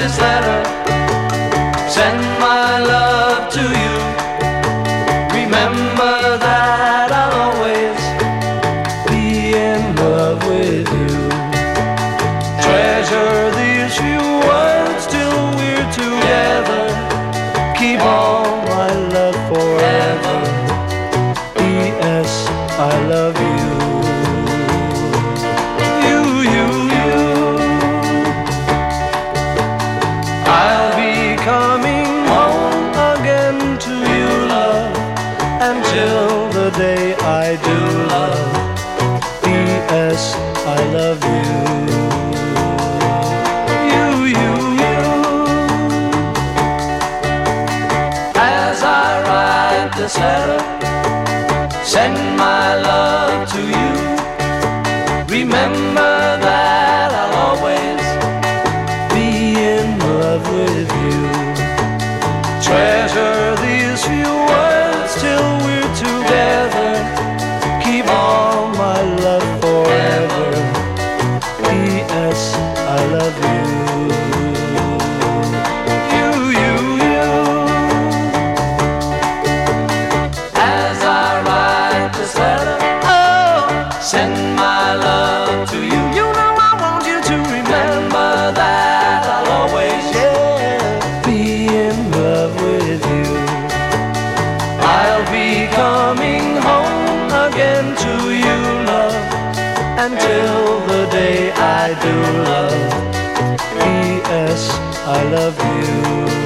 this letter, send my love to you. Remember that I'll always be in love with you. Treasure these few words till we're together. Keep all my love forever. P.S. I love you. I'll be coming home again to you, love, until the day I do, love. P.S. I love you. As I write this letter, send my love to you. Remember that I'll always be in love with you. Treasure these few words till we're together. Keep all my love forever. P.S. I love you. As I write this letter, oh, send my love to you. You know I want you to remember that I'll always, be in love with you. I'll be coming home again to you, love, until the day I do, love. P.S. I love you.